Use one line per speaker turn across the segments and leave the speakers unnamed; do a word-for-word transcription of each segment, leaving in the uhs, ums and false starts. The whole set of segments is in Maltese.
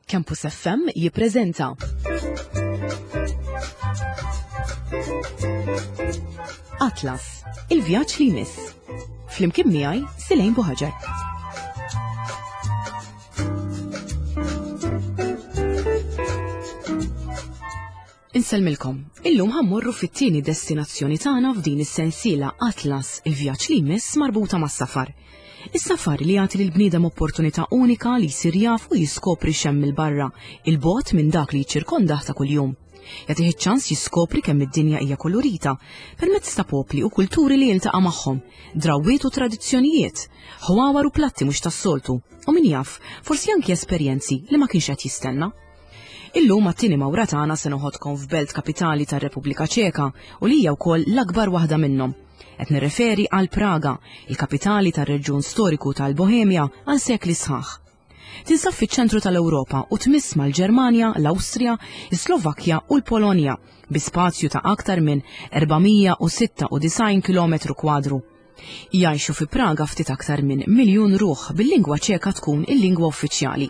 Campus F M jippreżenta Atlas, il-vjaġġ li jmiss. Flimkien miegħi Silejn Buħaġar. Inselmilkom, illum ħammurru fit-tieni destinazzjoni tagħna f'din is-sensiela Atlas, il-vjaġġ li jmiss marbuta mas-safar. Is-safar li jagħti lill-bniedem opportunità unika li jsir jaf u jiskopri xemm il-barra, il-bogħod minn dak li jċirkondah ta' kuljum. Jagħtih iċ-ċans jiskopri kemm id-dinja hija kolorita permezz ta' popli u kulturi li jiltaqa' magħhom, drawwiet u tradizzjonijiet, ħwawar u platti mhux tas-soltu, u min jaf, forsi anki esperjenzi li ma kienx qed jistenna. Illum għat-tieni mawra tagħna se noħodkom f'belt kapitali tar-Repubblika Ċeka u li hija wkoll l-akbar waħda minnhom. Qed nirreferi għal Praga, il-kapitali tar-reġjun storiku tal-Bohemja għal sekli sħaħ. Tinsab fiċ-ċentru tal-Ewropa u tmiss mal-Ġermanja, l-Awstrija, is-Slovakkja u l-Polonja bi spazju ta' aktar minn erbamija u sitta u disgħin kilometru kwadru. Jgħixu fi Praga ftit aktar minn miljun ruħ bil-lingwa ċeka tkun il-lingwa uffiċjali.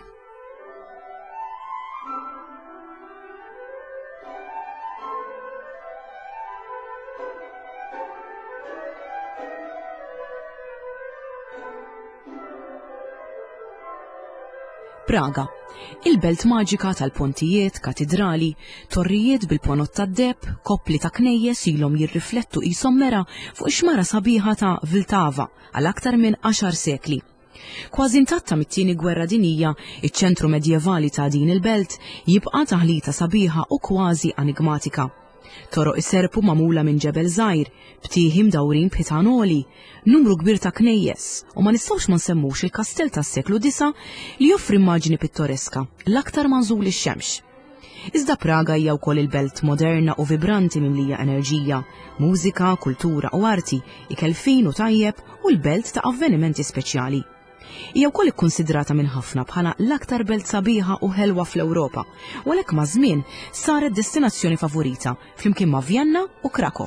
Praga, il-belt maġika tal-pontijiet, katedrali, torrijiet bil-ponot tad-deb, koppli ta' knejjes ilhom jirriflettu qishom mera fuq ix-xmara sabiħa ta' Vltava għal aktar minn għaxar sekli. Kważi intatta mit-tieni gwerra dinjija, iċ-ċentru medjevali ta' din il-belt jibqa' taħlita sabiħa u kważi enigmatika. Toroq iserpu magħmula minn ġebel żgħir, btieħi mdawrin b'ħitanoli, numru kbir ta' knejjes u ma nistgħux ma nsemmux il-kastell tas-seklu disa' li joffri immaġni pittoreska l-aktar manżul ix-xemx. Iżda Praga hija wkoll il-belt moderna u vibranti mimlija enerġija, mużika, kultura u arti, ikelfin u tajjeb u l-belt ta' avvenimenti speċjali. Hija wkoll ikkunsidrata minn ħafna bħala l-aktar belt sabiħa u ħelwa fl-Ewropa, u għalhekk ma' żmien saret destinazzjoni favorita flimkien ma' Vjenna u Krakow.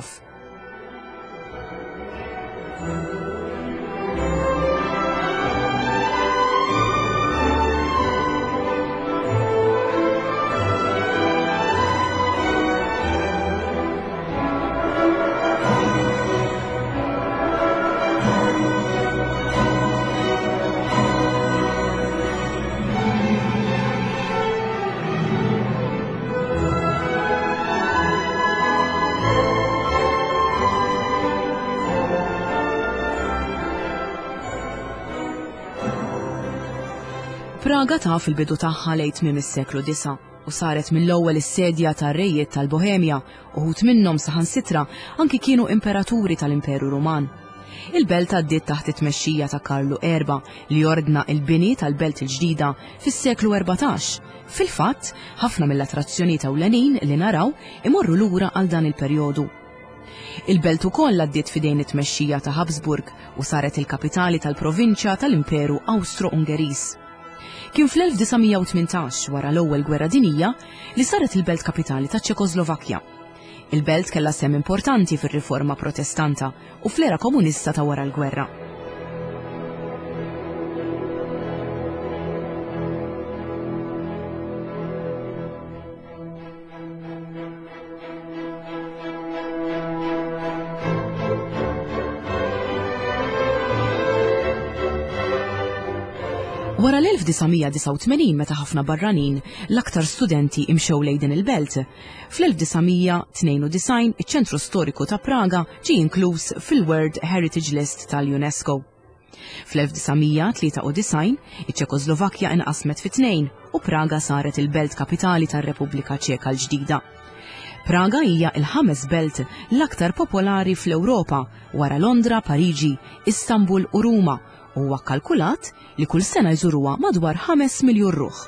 Praga ta' fil-bidu tagħha lejn tmiem is-seklu disa' u saret mill-ewwel is-sedja tar-rejiet tal-Bohemja uħud minnhom saħansitra anki kienu imperaturi tal-Imperu Ruman. Il-belt għaddiet taħt it-tmexxija ta' Karlu Erba li ordna l-bini tal-belt il-ġdida fis-seklu erbatax. Fil-fatt, ħafna mill-attrazzjonijiet ewlenin li naraw imorru lura għal dan il-perjodu. Il-belt ukoll għaddiet fidejn it-tmexxija ta' Habsburg u saret il-kapitali tal-provinċja tal-Imperu Awstro-Ungeriż. Kien fl-elf disamija u tmintax wara l-ewwel gwerra dinjija li saret il-belt kapitali ta' Ċekoslovakkja. Il-belt kellha semm importanti fir-riforma protestanta u fl-era komunista ta' wara l-gwerra. Wara l-elf disamija disa' u tmenin meta ħafna barranin l-aktar studenti imxew lejn din il-belt, fl-elf disamija tnejn u disgħin iċ-ċentru storiku ta' Praga ġie inkluż fil-World Heritage List tal-UNESCO. Fl-elf disamija tlieta u disgħin iċ-Ċekoslovakkja inqasmet fi tnejn u Praga saret il-belt kapitali tar-Repubblika Ċeka l-ġdida. Praga hija l-ħames belt l-aktar popolari fl-Ewropa wara Londra, Pariġi, Istanbul u Ruma, u huwa kkalkulat li kull sena jżuruha madwar ħames miljun ruħ.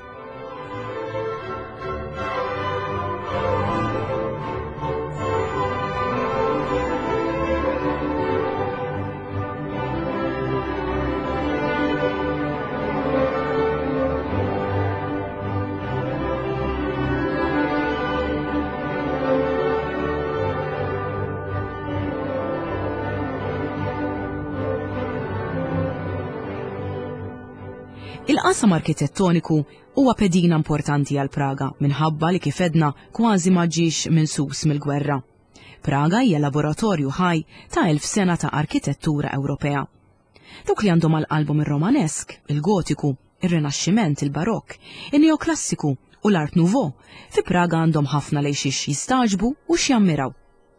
Il-qasam arkitettoniku huwa pedina importanti għal Praga minħabba li kif edna kważi ma ġiex minsus mill-gwerra. Praga hija laboratorju ħaj ta' elf sena ta' arkitettura Ewropea. Dawk li għandhom għall-qalbhom ir-Romanesk, il-Gotiku, ir-Rinaxximent, il-Barokk, in-Neoklassiku u l-Art Nouveau fi Praga għandhom ħafna lejn xiex jistaġbu u x'jammiraw.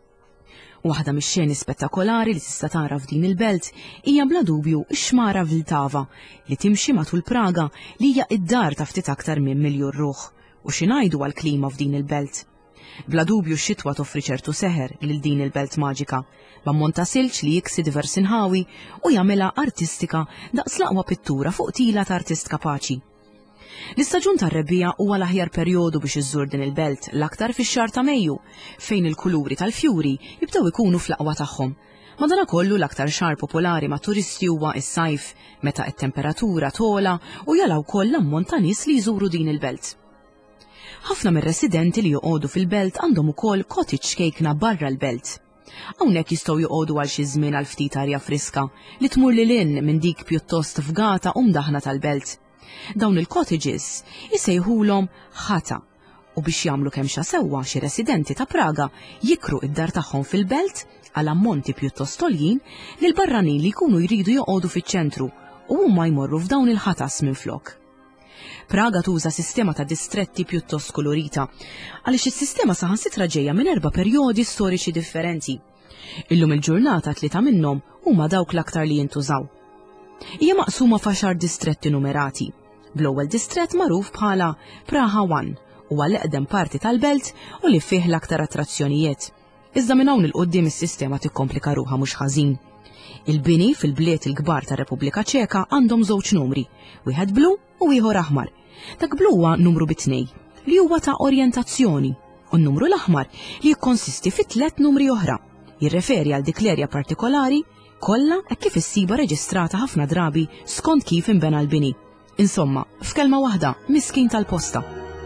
Waħda mix-xeni spettakolari li tista' tara f'din il-belt hija bla dubju x-xmara Vltava li timxi matul Praga li hija id-dar ta' ftit aktar minn miljun ruħ u xi ngħidu għall-klima f'din il-belt. Bla dubju x-xitwa toffri ċertu seħer lil din il-belt maġika, b'ammont ta' silġ li jiksi diversi inħawi u jagħmilha artistika daqs l-aqwa pittura fuq tila ta' artist kapaċi. L-istaġun tar-rebbija huwa l-aħjar perjodu biex iżżur din il-belt l-aktar fix-xahar ta' Mejju, fejn il-kuluri tal-fjuri jibdew ikunu fl-aqwa tagħhom. Madankollu l-aktar xahar popolari ma' turisti huwa s-sajf, meta t-temperatura tola u jala wkoll l-ammont ta' nies li jżuru din il-belt. Ħafna mir-residenti li joqogħdu fil-belt għandhom ukoll cottage kejkna barra l-belt. Hawnhekk jistgħu joqogħdu għal xi żmien għal ftit arja friska li tmur lil hinn minn dik pjuttost fgata u mdaħna tal-belt. Dawn il-cottages jisejħulhom ħata u biex jagħmlu kemm xa sewwa xi residenti ta' Praga jikru id-dar tagħhom fil-belt għal ammonti pjuttost għoljin lil barranin li jkunu jridu joqogħdu fiċ-ċentru u huma jmorru f'dawn il-ħatas minflok. Praga tuża sistema ta' distretti pjuttost kolorita għaliex is-sistema saħansitra ġejja minn erba' perjodi storiċi differenti. Illum il-ġurnata tlieta minnhom huma dawk l-aktar li jintużaw. Hija maqsuma f'għaxar distretti numerati. Bl-ewwel distrett magħruf bħala Praha One huwa l-eqdem parti tal-belt u li fih l-aktar attrazzjonijiet. Iżda minn hawn il-qudiem is-sistema tikkomplika ruħha mhux ħażin. Il-bini fil-bliet il-kbar tar-Repubblika Ċeka għandhom żewġ numri, wieħed blu u ieħor aħmar. Dak blu huwa numru bitnej li huwa ta' orjentazzjoni u n-numru l-aħmar li jikkonsisti fi tliet numri oħra. Jirreferi għal dik l-erja partikolari kollha hekk kif issiba reġistrata ħafna drabi skont kif inbena l-bini. Insomma, f'kelma waħda, miskin tal-posta.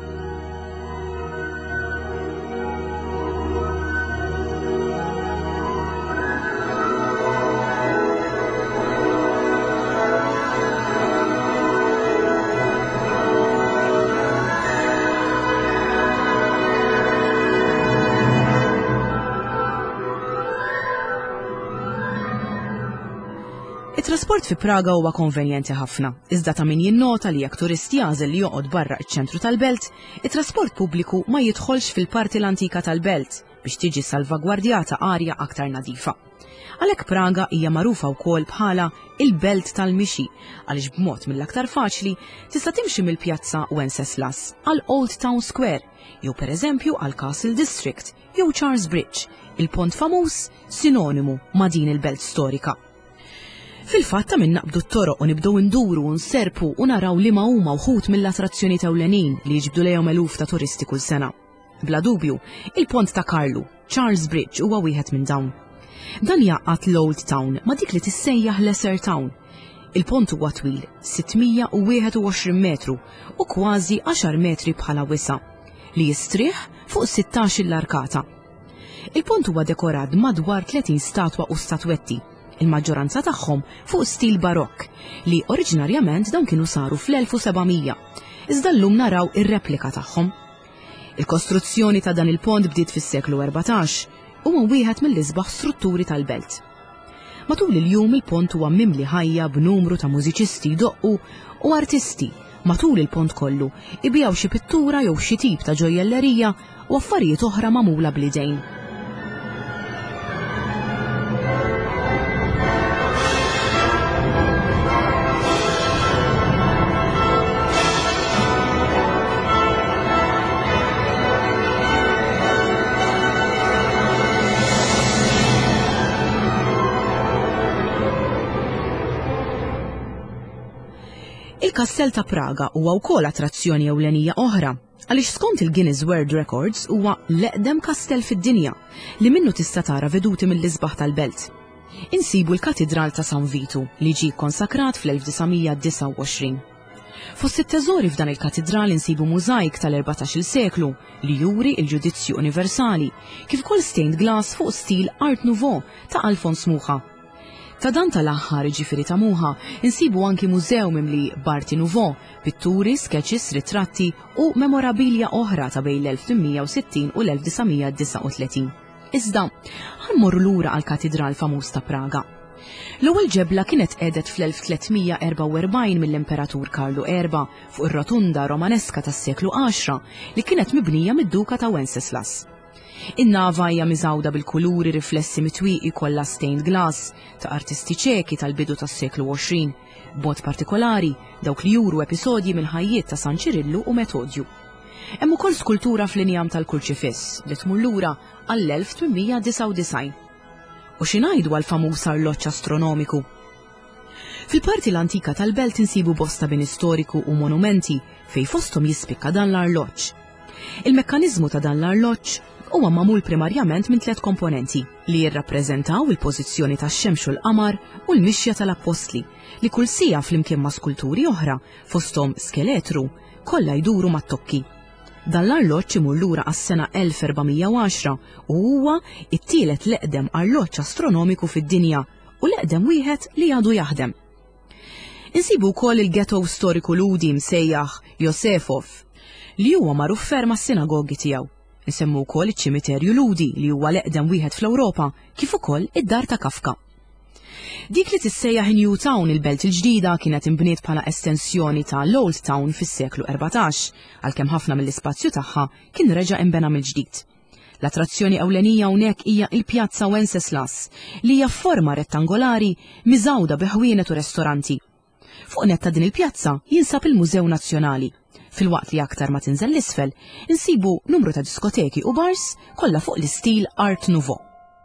Il-trasport fi Praga huwa konvenjenti ħafna, iżda ta' min jinnota li jekk turisti jażel li joqgħod barra ċ-ċentru tal-belt, it-trasport pubbliku ma jidħolx fil-parti l-antika tal-belt biex tiġi salvagwardjata arja aktar nadifa. Għalhekk Praga hija magħrufa wkoll bħala il-belt tal-mixi għaliex b'mod mill-aktar faċli tista' timxi mill-pjazza Wenceslas għal Old Town Square jew pereżempju għal Castle District jew Charles Bridge, il-pont famuż sinonimu ma' din il-belt storika. Fil-fatt ta' minn naqbdu t-toroq u nibdew induru u nserpu u naraw li ma huma wħud mill-attrazzjoni ewlenin li jiġbdu lejhom eluf ta' turisti kull sena. Bla dubju, il-pont ta' Karlu, Charles Bridge huwa wieħed minn dawn. Dan jaqgħad l-Old Town ma' dik li tissejjaħ Lesser Town. Il-pont huwa twil sittmija u wieħed u għoxrin metru u kważi għaxar metri bħala wisa li jistrieħ fuq sittax l-arkata. Il-pont huwa dekorat madwar tletin statwa u statwetti, il-maġġoranza tagħhom fuq stil barokk li oriġinarjament dawn kienu saru fl-elf u sebgħmija, iżda llum naraw ir-replika tagħhom. Il-kostruzzjoni ta' dan il-pont bdiet fis-seklu erbatax u huwa wieħed mill-isbaħ strutturi tal-belt. Matul il-jum il-pont huwa mimli ħajja b'numru ta' mużiċisti jdoqqu u artisti. Matul il-pont kollu ibijaw xi pittura jew xi tip ta' ġojellerija u affarijiet oħra magħmula bl-idejn. Il-Kastell ta' Praga huwa wkoll attrazzjoni ewlenija oħra, għaliex skont il-Guinness World Records huwa l-eqdem kastell fid-dinja li minnu tista' tara veduti mill-isbaħ tal-belt. Insibu l-Katedral ta' San Vitu li ġie konsakrat fl-elf tisgħomija disa' u għoxrin. Fost it-teżori f'dan il-katedral insibu mużajk tal-erbatax-il seklu li juri il-ġudizzju universali, kif ukoll stained glass fuq stil Art Nouveau ta' Alfons Mucha. Ta' dan tal-aħħar ġifieri ta' Muħa insibu anki mużew mimli b'arti nouveau, pitturi, sketches, ritratti u memorabilia oħra ta' bejn l-elf tminja u sittin u l-elf disgħomija disa' u tletin. Iżda, ħammorru lura għall-katedral famuż ta' Praga. L-ewwel ġebla kienet qiegħdet fl-elf tlietmija erba' u erbgħin mill-Imperatur Karlu Erba' fuq ir-rotunda Romaneska tas-seklu għaxra li kienet mibnija mid-Duka ta' Wenceslas. In-nava hija miżawda bil-kuluri riflessi mitwieqi kollha stained glass ta' artisti ċeki tal-bidu tas-seklu għoxrin, b'mod partikolari dawk li juru episodji mill-ħajjiet ta' San Ċirillu u Metodju. Hemm ukoll skultura fl-injam tal-Kurċifiss li tmur lura għall-elf tminmija disa' u disgħin. U xi ngħidu għall-famuż arloġġ astronomiku? Fil-parti l-antika tal-belt insibu bosta bin istoriku u monumenti fejn fosthom jispikka dan l-arloġġ. Il-mekkaniżmu ta' dan l-arloġġ huwa magħmul primarjament minn tliet komponenti li jirrappreżentaw il-pożizzjoni tax-xemx u l-qamar u l-mixja tal-Apostli li kull sija flimkien ma' skulturi oħra fosthom skeletru kollha jduru mat-tokki. Dan l-arloġġ imur lura għas-sena elf erba'mija u għaxra u huwa t-tielet l-eqdem arloġġ astronomiku fid-dinja u l-eqdem wieħed li għadu jaħdem. Insibu wkoll il-ghetto storiku ludi msejjaħ Josefov li huwa magħruf ferm mas-sinagogi tiegħu. Insemmu wkoll iċ-ċimiterju ludi li huwa l-eqdem wieħed fl-Ewropa kif ukoll id-dar ta' Kafka. Dik li tissejjaħ New Town il-belt il-ġdida kienet inbniet bħala estensjoni ta' l-Old Town fis-seklu erbatax, għalkemm ħafna mill-ispazju tagħha kien reġa' inbena mill-ġdid. L-attrazzjoni ewlenija hawnhekk hija l-Pjazza Wenceslas li hija f'forma rettangolari miżawda bi ħwienet u restoranti. Fuq netta din il-pjazza jinsab il-Mużew Nazzjonali. Fil-waqt li aktar ma tinżel l-isfel, insibu numru ta' diskoteki u bars kollha fuq l-istil Art Nouveau.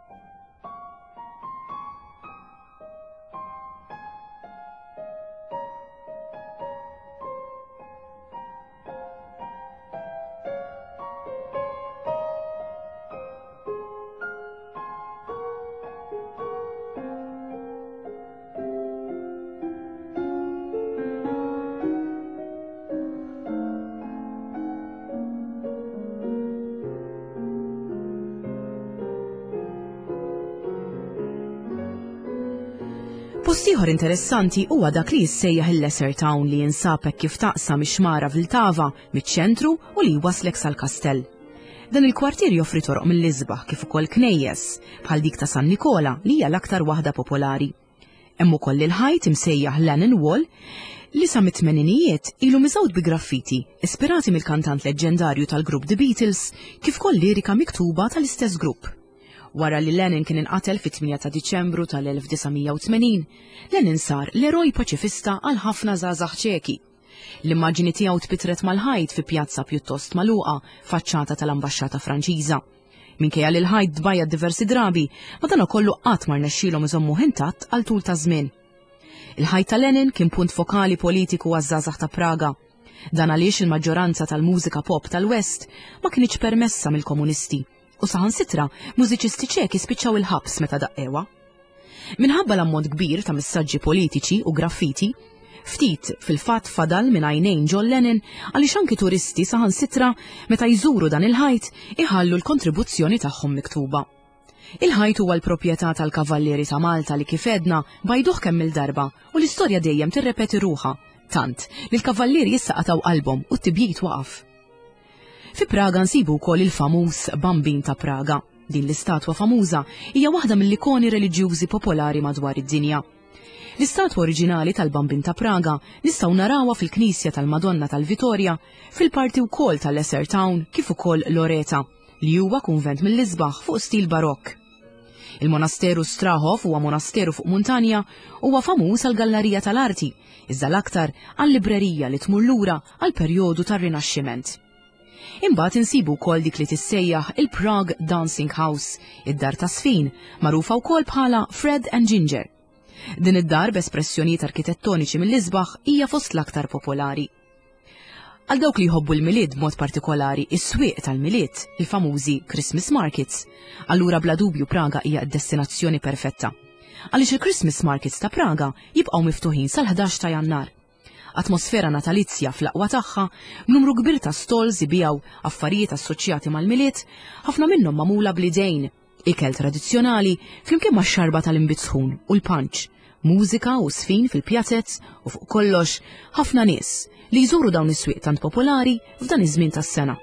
Post ieħor interessanti huwa dak li jissejjaħ il-Lesser Town li jinsab hekk kif taqsam ix-xmara Vltava miċ-ċentru u li jwaslek sal-kastell. Dan il-kwartier joffri toroq mill-isbaħ kif ukoll knejjes bħal dik ta' San Nikola li hija l-aktar waħda popolari. Hemm ukoll il-ħajt imsejjaħ Lennon Wall li sa mit-tmeninijiet ilu miżawd bi graffiti ispirati mill-kantant leġġendarju tal-grupp The Beatles kif ukoll lirika miktuba tal-istess grupp. Wara li Lennon kien inqatel fit-tminja ta' Diċembru tal-elf disgħomija u tmenin, Lennon sar l-eroj paċifista għal ħafna żgħażagħ ċeki. L-immaġini tiegħu tpitret mal-ħajt fi pjazza pjuttost magħluqa faċċata tal-Ambaxxata Franċiża. Minkejja li l-ħajt dbajjad diversi drabi, ma dan ukollu qatt ma rnexxielhom iżommu intatt għal tul ta' żmien. Il-ħajt ta' Lennon kien punt fokali politiku għaż-żgħażagħ ta' Praga. Dan għaliex il-maġġoranza tal-mużika pop tal-West ma kienx permessa mill-komunisti. U saħansitra mużiċisti ċeki spiċċaw il-ħabs meta daqqewa. Minħabba l-ammont kbir ta' messaġġi politiċi u graffiti, ftit fil-fatt fadal minn għajnejn John Lennon għaliex anki turisti saħansitra meta jżuru dan il-ħajt iħallu l-kontribuzzjoni tagħhom miktuba. Il-ħajt huwa l-proprjetà tal-Kavallieri ta' Malta li kif edna bajduh kemm il-darba u l-istorja dejjem tirrepeti ruħha, tant li l-Kavallieri jissaqataw qalbhom u t-tibjit waqaf. Fi Praga nsibu wkoll il-famuż Bambin ta' Praga. Din l-istatwa famuża hija waħda mill-ikoni reliġjużi popolari madwar id-dinja. L-istatwa oriġinali tal-Bambin ta' Praga nistgħu narawha fil-Knisja tal-Madonna tal-Vitorja, fil-parti wkoll tal-Lesser Town kif ukoll Loreta, li huwa kunvent mill-isbaħ fuq stil barokk. Il-Monasteru Strahov huwa monasteru fuq muntanja huwa famuż għall-Gallerija tal-Arti, iżda l-aktar għall-librerija li tmur lura għall-perjodu tar-Rinaxximent. Imbagħad insibu wkoll dik li tissejjaħ il-Prague Dancing House, id-dar ta' sfin, magħrufa wkoll bħala Fred and Ginger. Din id-dar b'espressjonijiet arkitettoniċi mill-isbaħ hija fost l-aktar popolari. Għal dawk li jħobbu l-milied b'mod partikolari is-swieq tal-milied, il-famużi Christmas Markets, allura bla dubju Praga hija d-destinazzjoni perfetta. Għaliex il-Christmas Markets ta' Praga jibqgħu miftuħin sal-ħdax ta' Jannar. Atmosfera natalizja fl-aqwa tagħha, numru kbir ta' stalls ibijaw affarijiet assoċjati mal-miliet, ħafna minnhom magħmula bl-idejn ikel tradizzjonali flimkien ma' xarba tal-imbizzħun u l-punch, mużika u sfin fil-pjazzett u fuq kollox ħafna nies li jżuru dawn is-swieq tant popolari f'dan iż-żmien tas-sena.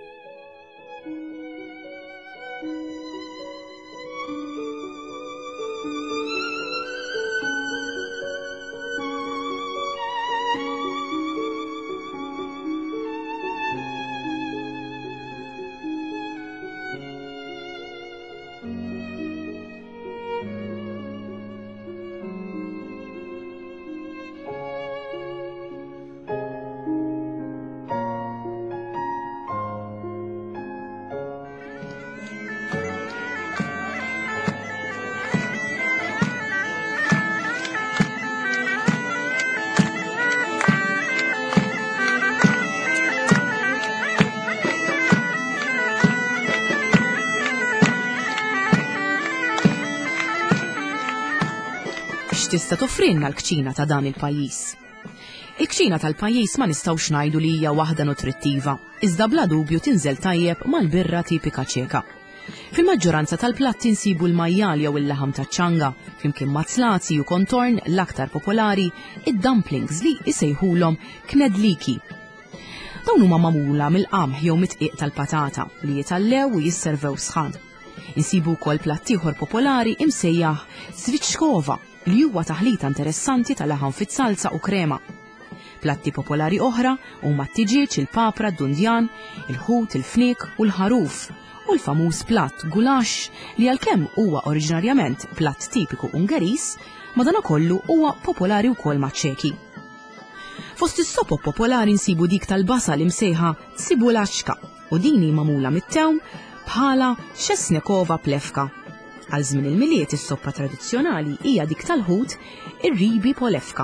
X'tista' toffrilna l-kċina ta' dan il-pajjiż. Il-kċina tal-pajjiż ma nistgħux ngħidu li hija waħda nutrittiva, iżda bla dubju tinżel tajjeb mal-birra tipika ċeka. Fil-maġġoranza tal-platti insibu l-majjal jew il-laħam taċ-ċanga, flimkien mazzlati u kontorn l-aktar popolari id-dumplings li jsejħulhom knedliki. Dawn huma magħmula mill-qamħ jew mitqiq tal-patata li jitallew u jisservew sħan. Insibu wkoll platt ieħor popolari imsejjaħ sviċkova li huwa taħlita interessanti tal-laħam fit-salsa u krema. Platti popolari oħra huma t-tiġiġ, il-papra, d-dundjan, il-ħut, il-fnik u l-ħaruf u l-famuż platt gulax li għalkemm huwa oriġinarjament platt tipiku Ungeriż, madankollu huwa popolari wkoll maċ-Ċeki. Fost is-sopop popolari nsibu dik tal-basal imsejħa tsibulaċka u dini magħmula mit-tewm bħala xesnekova plefka. Għal żmien il-miliet is-soppa tradizzjonali hija dik tal-ħut ir-ribi polefka.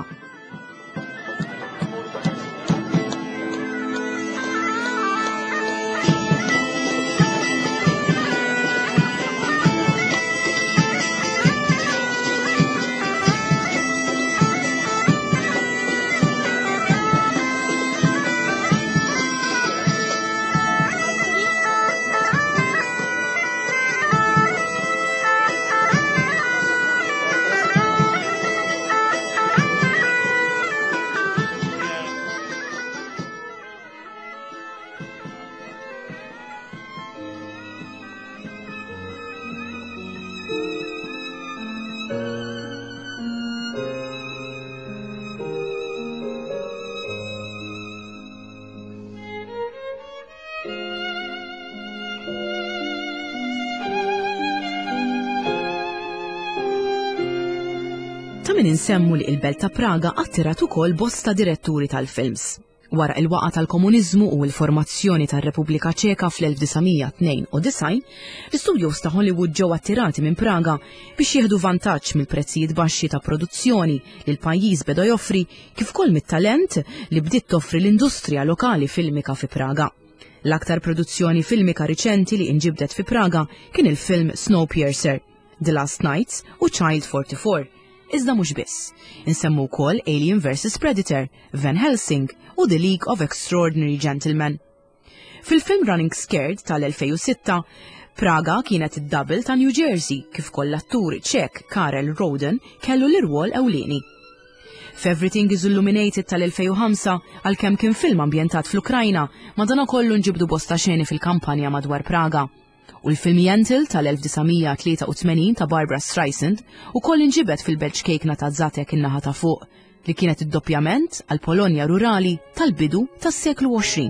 Ta' min insemmu li l-Belt ta' Praga attirat ukoll bosta diretturi tal-films. Wara il-waqa tal-komuniżmu u l-formazzjoni tar-Repubblika Ċeka fl-elf tisa' tnejn u disgħin, l-istudios ta' Hollywood ġew attirati minn Praga biex jieħdu vantaġġ mill-prezzijiet baxxi ta' produzzjoni li l-pajjiż beda joffri kif ukoll mit-talent li bdiet toffri l-industrija lokali filmika fi Praga. L-aktar produzzjoni filmika riċenti li inġibdet fi Praga kien il-film Snowpiercer, The Last Nights u Child forty-four. Iżda mhux biss. Insemmu wkoll Alien versus Predator, Van Helsing u The League of Extraordinary Gentlemen. Fil-film Running Scared tal-elfejn u sitta, Praga kienet id-double ta' New Jersey kif koll l-attur Ċek Karel Roden kellu l-irwol ewlieni. F'Everything is Illuminated tal-elfejn u ħamsa għalkemm kien film ambjentat fl-Ukrajna, madankollu nġibdu bosta xeni fil-kampanja madwar Praga. U l-film Yentl tal-elf tisa' tlieta u tmenin ta' Barbra Streisand ukoll inġibet fil-Belt ċkejkna ta' Żatek in-naħa ta' fuq li kienet id-doppjament għal Polonja rurali tal-bidu tas-seklu għoxrin.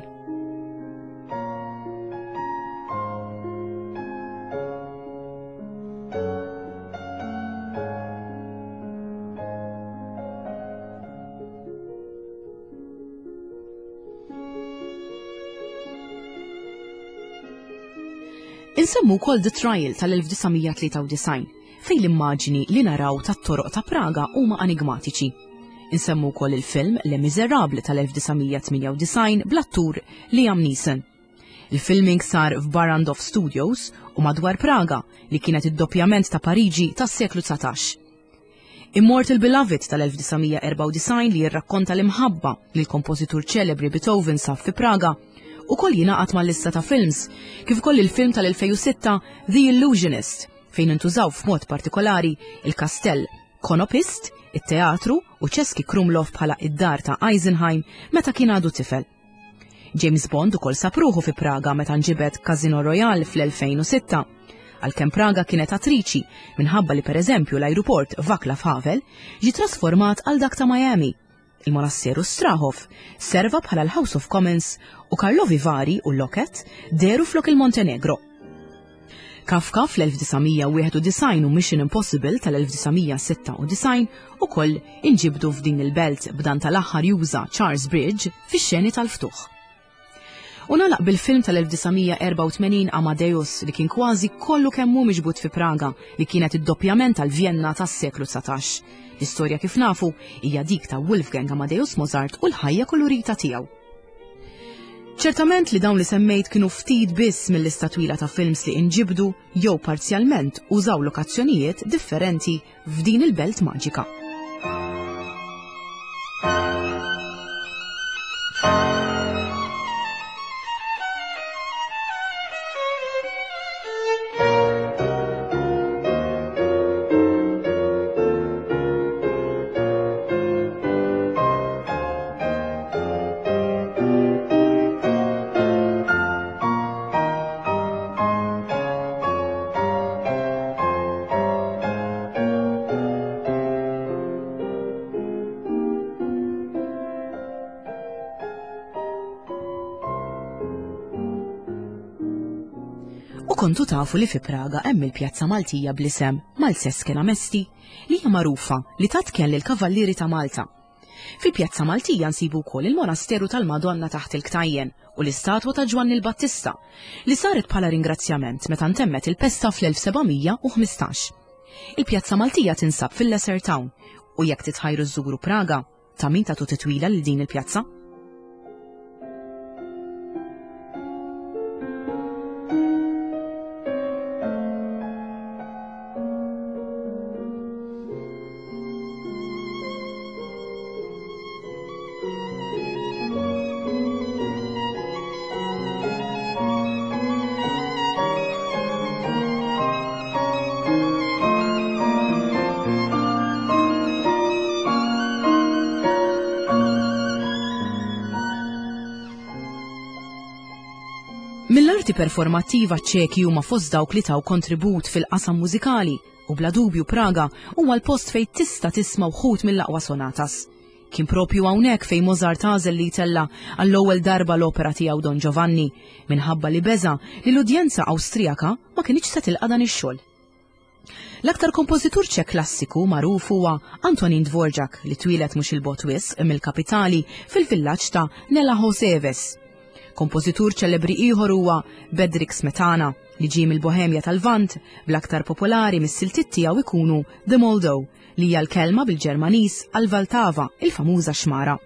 Insemmu wkoll The Trial tal-elf tisa' tlieta u disgħin fejn l-immaġini li naraw tat-toroq ta' Praga huma enigmatiċi. Insemmu wkoll il-film Les Miserables tal-elf tisa' tminja u disgħin bl-attur Liam Neeson. Il-filming sar f'Barrandov Studios u madwar Praga li kienet id-doppjament ta' Pariġi tas-seklu tsatax. Immortal Beloved tal-elf tisa' erba' u disgħin li jirrakkonta l-imħabba li l-kompożitur ċelebri Beethoven saf fi Praga u koll jingħaqad mal-lista ta' films, kif ukoll il-film tal-elfejn u sitta The Illusionist, fejn intużaw f'mod partikolari il-kastell Konopist, it-teatru u Český Krumlov bħala id-dar ta' Eisenheim meta kien għadu tifel. James Bond ukoll sapruħu fi Praga meta nġibet Casino Royale fl-elfejn u sitta. Għalkemm Praga kienet attriċi minħabba li pereżempju l-ajruport Václav Havel ġi trasformat għal dak ta' Miami. Il-Monasseru Strahov serva bħala l-House of Commons u Karlovy Vary u Loket deru flok il-Montenegro. Kafka fl-elf tisa' wieħed u design u Mission Impossible tal-elf tisa' sitta u design ukoll inġibdu f'din il-belt b'dan tal-aħħar juża Charles Bridge fix-xeni tal-ftuħ. U nagħlaq bil-film tal-elf tisa' erba' u tmenin Amadeus li kien kważi kollu kemmu miġbud fi Praga li kienet id-doppjament tal-Vjenna tas-seklu tsatax. L-istorja kif nafu hija dik ta' Wolfgang Amadeus Mozart u l-ħajja kolorita tiegħu. ċertament li dawn li semmejt kienu ftit biss mill-lista twila ta' films li inġibdu jew parzjalment użaw lokazzjonijiet differenti f'din il-belt maġika. U kontu tafu li fi Praga hemm il-Pjazza Maltija bl-isem Maltsevske Namesti li hija magħrufa li tatken lil kavallieri ta' Malta. Fil-Pjazza Maltija nsibu wkoll il-Monasteru tal-Madonna taħt il-Ktajjen u l-istatwa ta' Ġwanni l-Battista li saret bħala ringrazzjament meta ntemmet il-pesta fl-elf sebgħimija u ħmistax. Il-Pjazza Maltija tinsab fil-Lesser Town u jekk titħajru żżuru Praga, ta' min tagħtu titwila lil din il-pjazza? Mill-arti performattiva ċeki huma fost dawk li taw kontribut fil-qasam mużikali u bla dubju Praga huwa l-post fejn tista' tisma' wħud mill-aqwa sonatas. Kien propju hawnhekk fejn Mozart għażel li jtella għall-ewwel darba l-opera tiegħu Don Giovanni minħabba li beża li l-udjenza Awstrijaka ma kienx se tilqa' dan ix-xogħol. L-aktar kompożitur ċek klassiku magħruf huwa Antonín Dvořák li twilet mhux il-bogħod wisq mill-kapitali fil-villaġġ ta' Nella Hoseves. Kompożitur ċelebri ieħor huwa Bedřich Smetana li ġie mill-Bohemja tal-Vant bl-aktar popolari mis-siltiet tiegħu ikunu The Moldau li hija l-kelma bil-Ġermaniż għal Valtava, il-famuża xmara.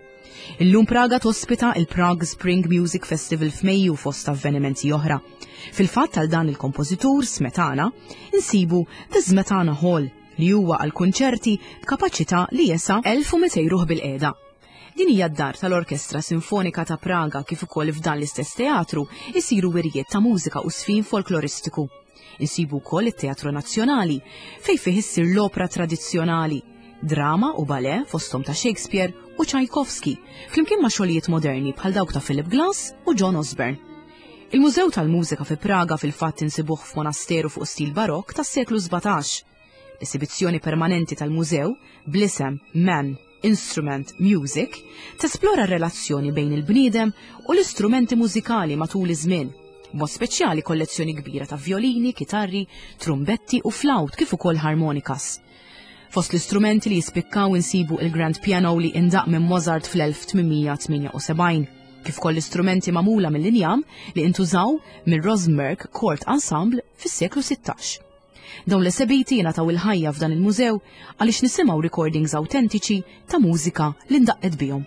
Illum Praga tospita il-Prague Spring Music Festival f'Mejju fost avvenimenti oħra. Fil-fatt tal dan il-kompożitur Smetana insibu The Smetana Hall li huwa għal kunċerti b'kapaċità li jesa' elf u mitejn ruħ bil-qiegħda. Din hija d-dar tal-Orkestra Sinfonika ta' Praga kif ukoll f'dan l-istess teatru jsiru wirjiet ta' mużika u sfin folkloristiku. Insibu wkoll it-Teatru Nazzjonali fejn fih issir l-opra tradizzjonali, drama u balè fosthom ta' Shakespeare u Tchaikovsky, flimkien ma' xogħlijiet moderni bħal dawk ta' Philip Glass u John Osborne. Il-Mużew tal-Mużika fi Praga fil-fatt insibuh f'monasteru fuq stil barokk tas-seklu sebgħtax. L-esibizzjoni permanenti tal-mużew bl-isem Man Instrument Music tesplora r-relazzjoni bejn il-bniedem u l-istrumenti mużikali matul iż-żmien, b'mod speċjali kollezzjoni kbira ta' violini, kitarri, trumbetti u flawt kif ukoll harmonikas. Fost l-istrumenti li jispikkaw insibu il-Grand Piano li indaq minn Mozart fl-elf tminmija tminja u sebgħin, kif ukoll l-istrumenti magħmula mill-injam li intużaw mill-Rosenberg Court Ensemble fis-seklu sittax. Dawn l-esebiti jingħataw il-ħajja f'dan il-mużew għaliex nisimgħu recordings awtentiċi ta' mużika li ndaqqet bihom.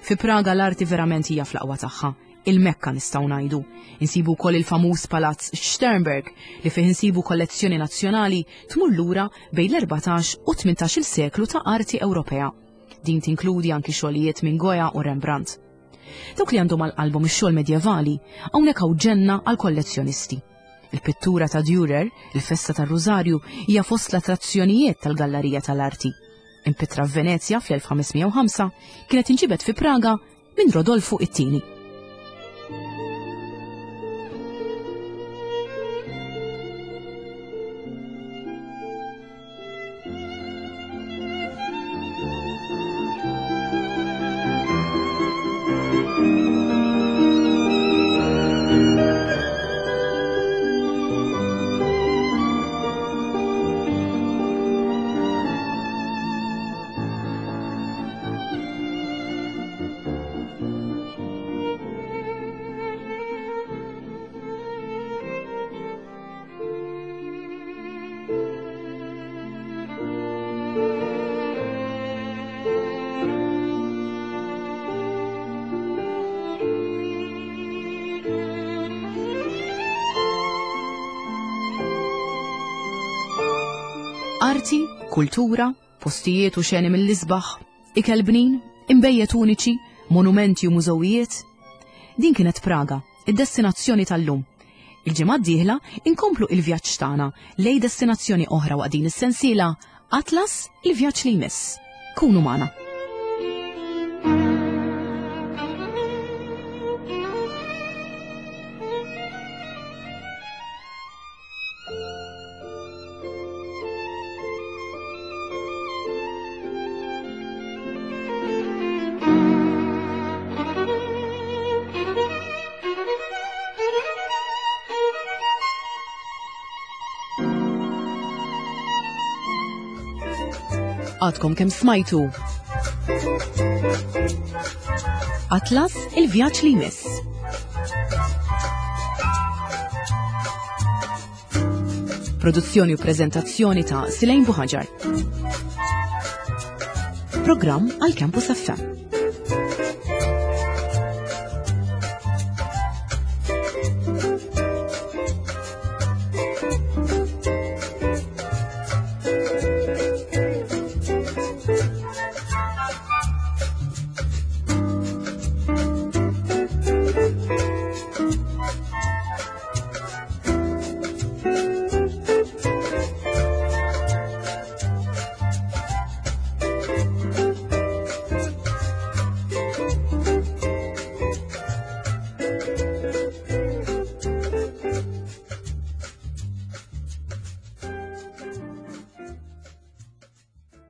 Fi Praga l-arti verament hija fl-aqwa tagħha. Il-Mekka nistgħu ngħidu. Insibu wkoll il-famuż Palazz Sternberg li fih insibu kollezzjoni nazzjonali tmur lura bejn l-erbatax u tmintax-il seklu ta' arti Ewropea. Din tinkludi anki xogħlijiet minn Goya u Rembrandt. Dawk li għandhom għall-qalbhom ix-xogħol medjevali hawnhekk hawn ġenna għal kollezzjonisti. Il-pittura ta' Dürer, il-Festa tar-Rużarju, hija fost l-attrazzjonijiet tal-Gallerija tal-Arti. Impitra f'Venezja fl-elf ħamesmija u ħamsa kienet inġibet fi Praga minn Rodolfo it-tieni. Arti, kultura, postijiet u xeni mill-isbaħ, ikel bnin, imbejjet uniċi, monumenti u mużewijiet. Din kienet Praga, id-destinazzjoni tal-lum. Il-ġimgħa d-dieħla inkomplu il-vjaġġ tagħna lejn destinazzjoni oħra waqt din is-sensiela Atlas il-vjaġġ li jmiss. Kunu magħna. Għadkom kemm smajtu. Atlas il-vjaġġ li jmiss. Produzzjoni u preżentazzjoni ta' Silejn Buħaġar. Programm għal Campus F M.